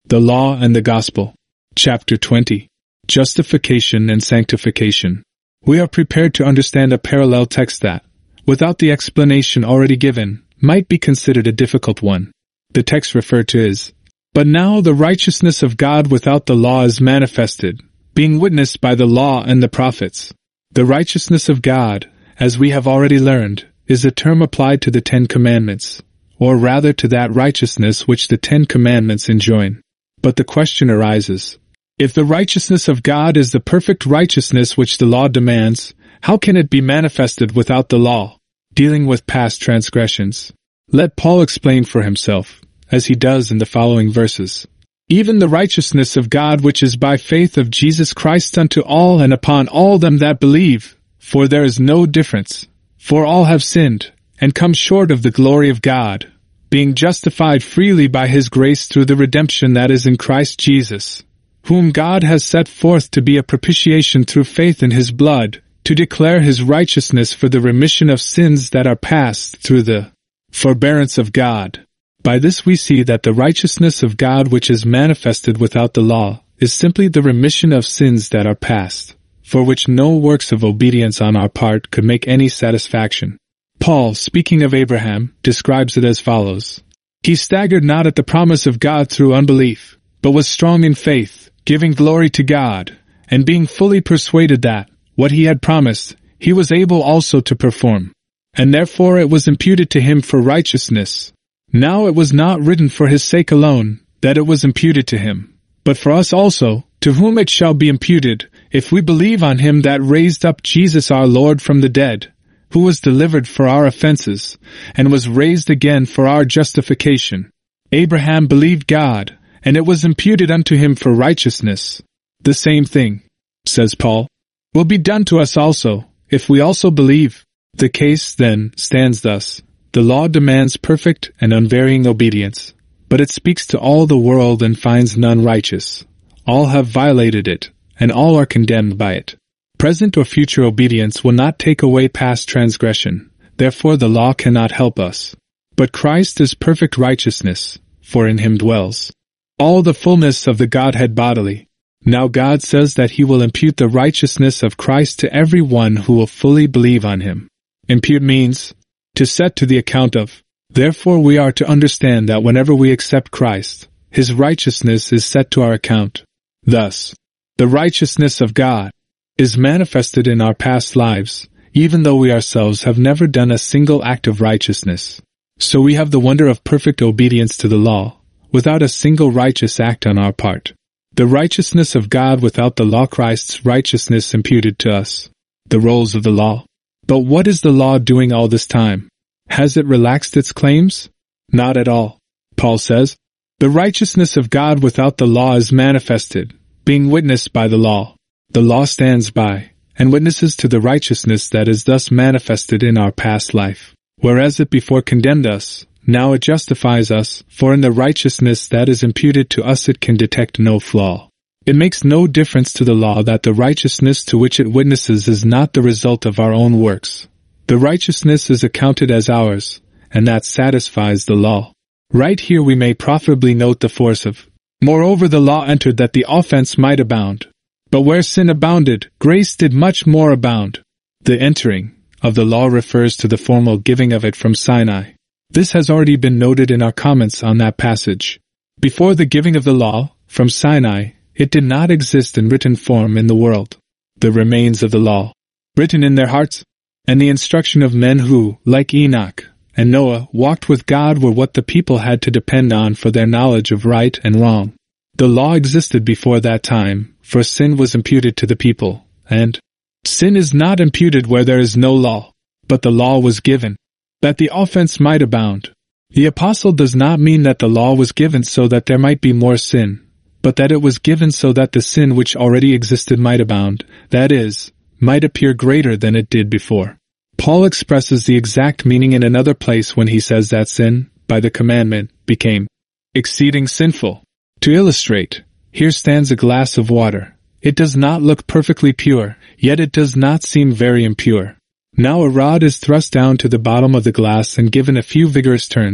The Law and the Gospel. Chapter 20. Justification and Sanctification. We are prepared to understand a parallel text that, without the explanation already given, might be considered a difficult one. The text referred to is, "But now the righteousness of God without the law is manifested, being witnessed by the law and the prophets." The righteousness of God, as we have already learned, is a term applied to the 10 Commandments, or rather to that righteousness which the 10 Commandments enjoin. But the question arises, if the righteousness of God is the perfect righteousness which the law demands, how can it be manifested without the law, dealing with past transgressions? Let Paul explain for himself, as he does in the following verses. "Even the righteousness of God which is by faith of Jesus Christ unto all and upon all them that believe, for there is no difference. For all have sinned, and come short of the glory of God, being justified freely by His grace through the redemption that is in Christ Jesus, whom God has set forth to be a propitiation through faith in His blood, to declare His righteousness for the remission of sins that are past through the forbearance of God." By this we see that the righteousness of God which is manifested without the law is simply the remission of sins that are past, for which no works of obedience on our part could make any satisfaction. Paul, speaking of Abraham, describes it as follows. "He staggered not at the promise of God through unbelief, but was strong in faith, giving glory to God, and being fully persuaded that, what he had promised, he was able also to perform. And therefore it was imputed to him for righteousness. Now it was not written for his sake alone, that it was imputed to him, but for us also, to whom it shall be imputed, if we believe on him that raised up Jesus our Lord from the dead, who was delivered for our offenses, and was raised again for our justification. Abraham believed God, and it was imputed unto him for righteousness. The same thing," says Paul, "will be done to us also, if we also believe." The case, then, stands thus. The law demands perfect and unvarying obedience, but it speaks to all the world and finds none righteous. All have violated it, and all are condemned by it. Present or future obedience will not take away past transgression, therefore the law cannot help us. But Christ is perfect righteousness, for in him dwells all the fullness of the Godhead bodily. Now God says that he will impute the righteousness of Christ to every one who will fully believe on him. Impute means to set to the account of. Therefore we are to understand that whenever we accept Christ, his righteousness is set to our account. Thus, the righteousness of God is manifested in our past lives, even though we ourselves have never done a single act of righteousness. So we have the wonder of perfect obedience to the law, without a single righteous act on our part. The righteousness of God without the law, Christ's righteousness imputed to us. The roles of the law. But what is the law doing all this time? Has it relaxed its claims? Not at all. Paul says, "The righteousness of God without the law is manifested, being witnessed by the law." The law stands by, and witnesses to the righteousness that is thus manifested in our past life. Whereas it before condemned us, now it justifies us, for in the righteousness that is imputed to us it can detect no flaw. It makes no difference to the law that the righteousness to which it witnesses is not the result of our own works. The righteousness is accounted as ours, and that satisfies the law. Right here we may profitably note the force of, "Moreover the law entered that the offense might abound. But where sin abounded, grace did much more abound." The entering of the law refers to the formal giving of it from Sinai. This has already been noted in our comments on that passage. Before the giving of the law, from Sinai, it did not exist in written form in the world. The remains of the law, written in their hearts, and the instruction of men who, like Enoch and Noah, walked with God were what the people had to depend on for their knowledge of right and wrong. The law existed before that time, for sin was imputed to the people, and sin is not imputed where there is no law, but the law was given, that the offense might abound. The apostle does not mean that the law was given so that there might be more sin, but that it was given so that the sin which already existed might abound, that is, might appear greater than it did before. Paul expresses the exact meaning in another place when he says that sin, by the commandment, became exceeding sinful. To illustrate, here stands a glass of water. It does not look perfectly pure, yet it does not seem very impure. Now a rod is thrust down to the bottom of the glass and given a few vigorous turns,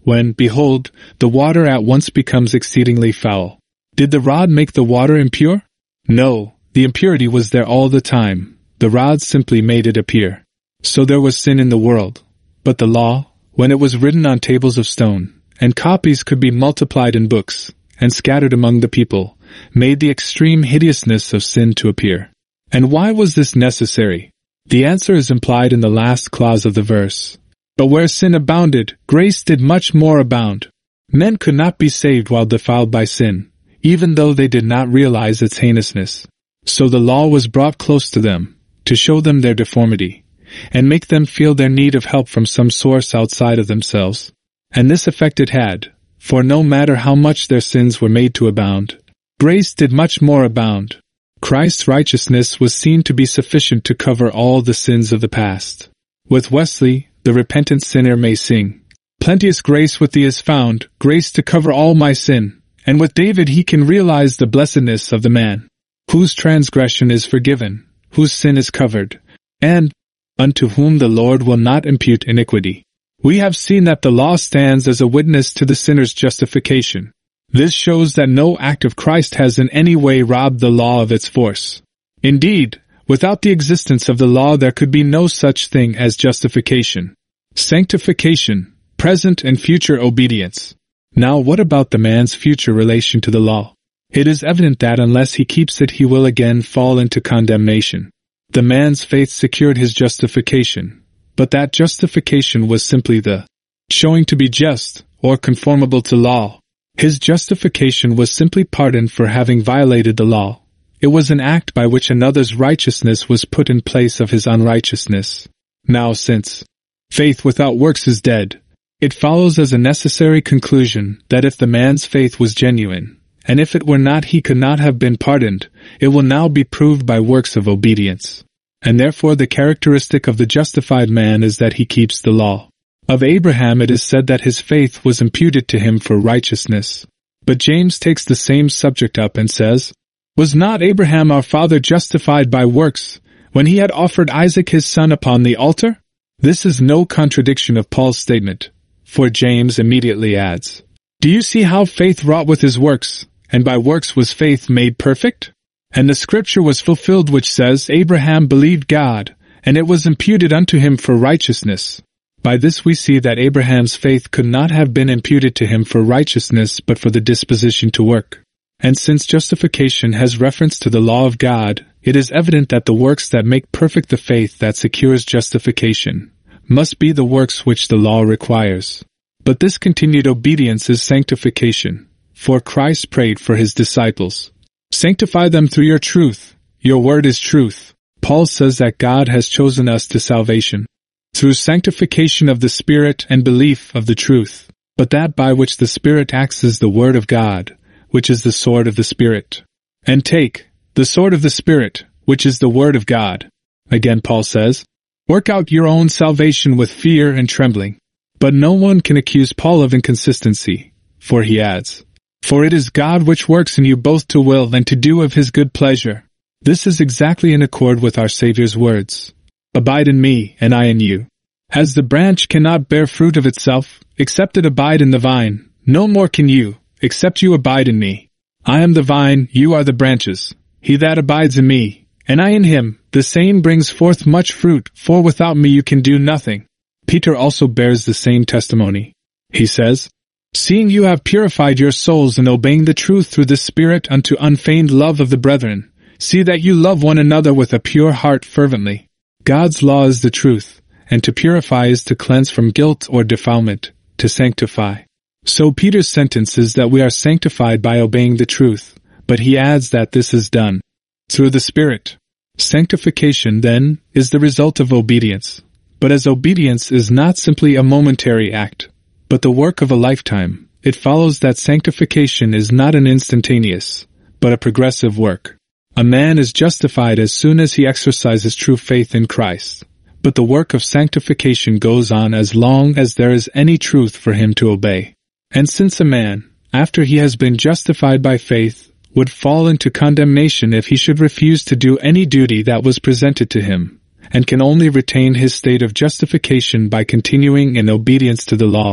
when, behold, the water at once becomes exceedingly foul. Did the rod make the water impure? No, the impurity was there all the time. The rod simply made it appear. So there was sin in the world. But the law, when it was written on tables of stone, and copies could be multiplied in books, and scattered among the people, made the extreme hideousness of sin to appear. And why was this necessary? The answer is implied in the last clause of the verse. But where sin abounded, grace did much more abound. Men could not be saved while defiled by sin, even though they did not realize its heinousness. So the law was brought close to them, to show them their deformity, and make them feel their need of help from some source outside of themselves. And this effect it had, for no matter how much their sins were made to abound, grace did much more abound. Christ's righteousness was seen to be sufficient to cover all the sins of the past. With Wesley, the repentant sinner may sing, "Plenteous grace with thee is found, grace to cover all my sin." And with David he can realize the blessedness of the man, whose transgression is forgiven, whose sin is covered, and unto whom the Lord will not impute iniquity. We have seen that the law stands as a witness to the sinner's justification. This shows that no act of Christ has in any way robbed the law of its force. Indeed, without the existence of the law there could be no such thing as justification. Sanctification, present and future obedience. Now what about the man's future relation to the law? It is evident that unless he keeps it he will again fall into condemnation. The man's faith secured his justification, but that justification was simply the showing to be just, or conformable to law. His justification was simply pardon for having violated the law. It was an act by which another's righteousness was put in place of his unrighteousness. Now since faith without works is dead, it follows as a necessary conclusion that if the man's faith was genuine, and if it were not he could not have been pardoned, it will now be proved by works of obedience. And therefore the characteristic of the justified man is that he keeps the law. Of Abraham it is said that his faith was imputed to him for righteousness. But James takes the same subject up and says, "Was not Abraham our father justified by works, when he had offered Isaac his son upon the altar?" This is no contradiction of Paul's statement, for James immediately adds, "Do you see how faith wrought with his works, and by works was faith made perfect? And the scripture was fulfilled which says, Abraham believed God, and it was imputed unto him for righteousness." By this we see that Abraham's faith could not have been imputed to him for righteousness but for the disposition to work. And since justification has reference to the law of God, it is evident that the works that make perfect the faith that secures justification must be the works which the law requires. But this continued obedience is sanctification, for Christ prayed for his disciples, "Sanctify them through your truth, your word is truth." Paul says that God has chosen us to salvation through sanctification of the Spirit and belief of the truth, but that by which the Spirit acts is the Word of God, which is the sword of the Spirit. And take the sword of the Spirit, which is the Word of God. Again Paul says, "Work out your own salvation with fear and trembling." But no one can accuse Paul of inconsistency, for he adds, "For it is God which works in you both to will and to do of his good pleasure." This is exactly in accord with our Savior's words, "Abide in me, and I in you. As the branch cannot bear fruit of itself, except it abide in the vine, no more can you, except you abide in me. I am the vine, you are the branches. He that abides in me, and I in him, the same brings forth much fruit, for without me you can do nothing." Peter also bears the same testimony. He says, "Seeing you have purified your souls in obeying the truth through the Spirit unto unfeigned love of the brethren, see that you love one another with a pure heart fervently." God's law is the truth, and to purify is to cleanse from guilt or defilement, to sanctify. So Peter's sentence is that we are sanctified by obeying the truth, but he adds that this is done through the Spirit. Sanctification, then, is the result of obedience. But as obedience is not simply a momentary act, but the work of a lifetime, it follows that sanctification is not an instantaneous, but a progressive work. A man is justified as soon as he exercises true faith in Christ, but the work of sanctification goes on as long as there is any truth for him to obey. And since a man, after he has been justified by faith, would fall into condemnation if he should refuse to do any duty that was presented to him, and can only retain his state of justification by continuing in obedience to the law,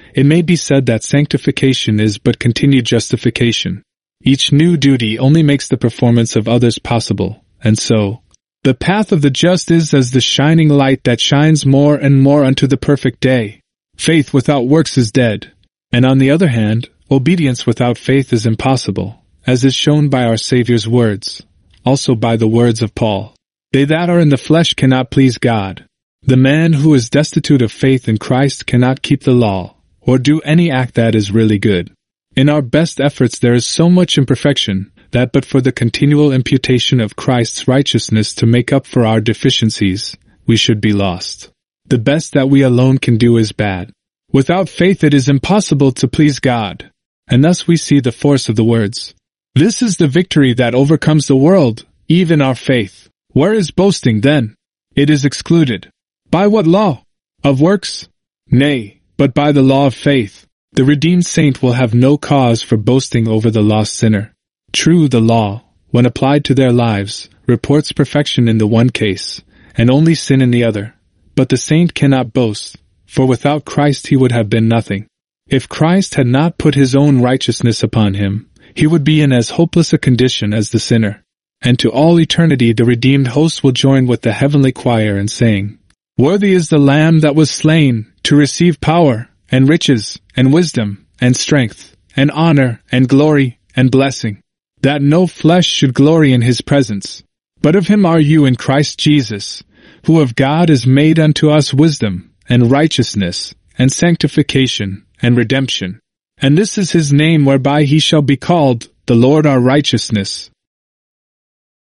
it may be said that sanctification is but continued justification. Each new duty only makes the performance of others possible, and so, the path of the just is as the shining light that shines more and more unto the perfect day. Faith without works is dead, and on the other hand, obedience without faith is impossible, as is shown by our Saviour's words, also by the words of Paul. They that are in the flesh cannot please God. The man who is destitute of faith in Christ cannot keep the law, or do any act that is really good. In our best efforts there is so much imperfection, that but for the continual imputation of Christ's righteousness to make up for our deficiencies, we should be lost. The best that we alone can do is bad. Without faith it is impossible to please God. And thus we see the force of the words. This is the victory that overcomes the world, even our faith. Where is boasting then? It is excluded. By what law? Of works? Nay, but by the law of faith. The redeemed saint will have no cause for boasting over the lost sinner. True, the law, when applied to their lives, reports perfection in the one case, and only sin in the other. But the saint cannot boast, for without Christ he would have been nothing. If Christ had not put his own righteousness upon him, he would be in as hopeless a condition as the sinner. And to all eternity the redeemed host will join with the heavenly choir in saying, Worthy is the Lamb that was slain to receive power, and riches, and wisdom, and strength, and honor, and glory, and blessing, that no flesh should glory in his presence. But of him are you in Christ Jesus, who of God is made unto us wisdom, and righteousness, and sanctification, and redemption. And this is his name whereby he shall be called, the Lord our righteousness.